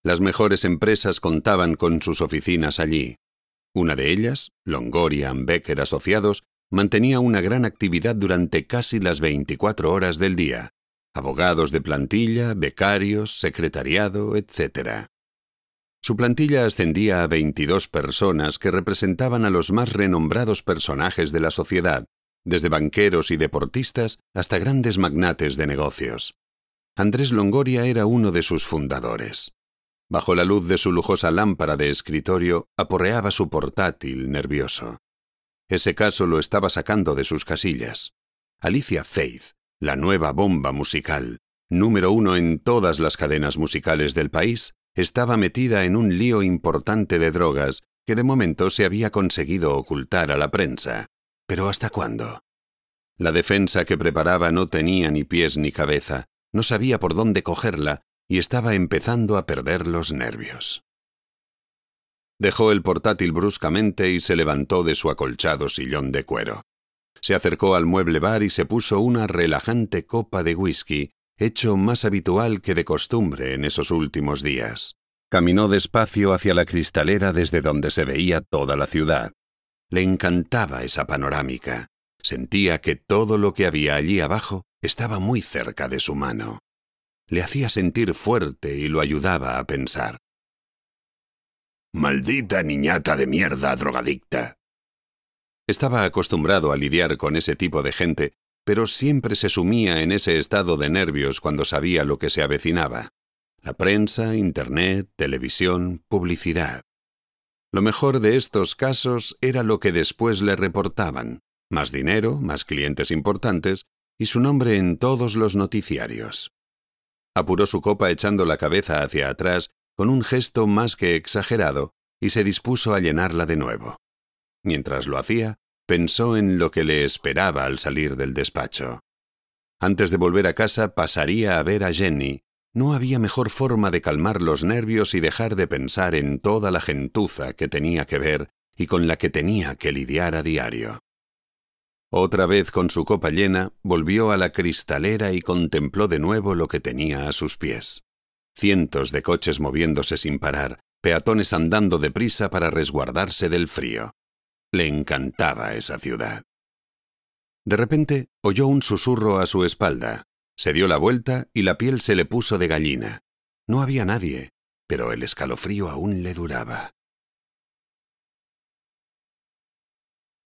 Las mejores empresas contaban con sus oficinas allí. Una de ellas, Longoria & Becker Asociados, mantenía una gran actividad durante casi las 24 horas del día. Abogados de plantilla, becarios, secretariado, etc. Su plantilla ascendía a 22 personas que representaban a los más renombrados personajes de la sociedad, desde banqueros y deportistas hasta grandes magnates de negocios. Andrés Longoria era uno de sus fundadores. Bajo la luz de su lujosa lámpara de escritorio, aporreaba su portátil nervioso. Ese caso lo estaba sacando de sus casillas. Alicia Faith, la nueva bomba musical, número 1 en todas las cadenas musicales del país, estaba metida en un lío importante de drogas que de momento se había conseguido ocultar a la prensa. ¿Pero hasta cuándo? La defensa que preparaba no tenía ni pies ni cabeza, no sabía por dónde cogerla y estaba empezando a perder los nervios. Dejó el portátil bruscamente y se levantó de su acolchado sillón de cuero. Se acercó al mueble bar y se puso una relajante copa de whisky, hecho más habitual que de costumbre en esos últimos días. Caminó despacio hacia la cristalera desde donde se veía toda la ciudad. Le encantaba esa panorámica. Sentía que todo lo que había allí abajo estaba muy cerca de su mano. Le hacía sentir fuerte y lo ayudaba a pensar. «Maldita niñata de mierda drogadicta». Estaba acostumbrado a lidiar con ese tipo de gente, pero siempre se sumía en ese estado de nervios cuando sabía lo que se avecinaba. La prensa, internet, televisión, publicidad. Lo mejor de estos casos era lo que después le reportaban. Más dinero, más clientes importantes y su nombre en todos los noticiarios. Apuró su copa echando la cabeza hacia atrás con un gesto más que exagerado y se dispuso a llenarla de nuevo. Mientras lo hacía, pensó en lo que le esperaba al salir del despacho. Antes de volver a casa pasaría a ver a Jenny. No había mejor forma de calmar los nervios y dejar de pensar en toda la gentuza que tenía que ver y con la que tenía que lidiar a diario. Otra vez con su copa llena, volvió a la cristalera y contempló de nuevo lo que tenía a sus pies. Cientos de coches moviéndose sin parar, peatones andando deprisa para resguardarse del frío. Le encantaba esa ciudad. De repente oyó un susurro a su espalda. Se dio la vuelta y la piel se le puso de gallina. No había nadie, pero el escalofrío aún le duraba.